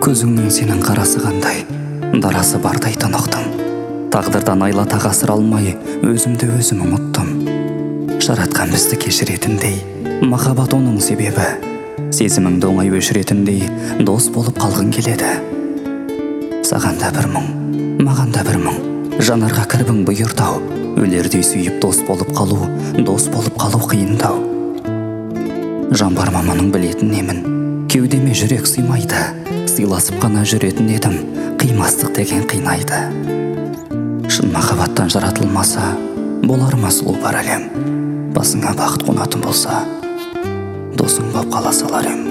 Көзіңнің сенің қарасы қандай, дарасы бардай тұнықтым. Тағдырдан айла тағасыр алмай, өзімді өзім ұмыттым. Жаратқан бізді кешіретіндей, махаббат оның себебі. Сезіміңді оңай өшіретіндей, дос болып қалғың келеді. Саған да бір мұң, маған да бір мұң. Жанарға кірбің бұйыртау, өлердей сүйіп дос болып қалу қиындау. Жан бар маманың білетін емін, кеудеме жүрек сыймайды. Сыйласып қана жүретін едім, қимастық деген қинайды. Шын махаббаттан жаратылмаса, болар ма сұлу бар әлем. Басыңа бақыт қонатын болса, досың боп қала салар ем.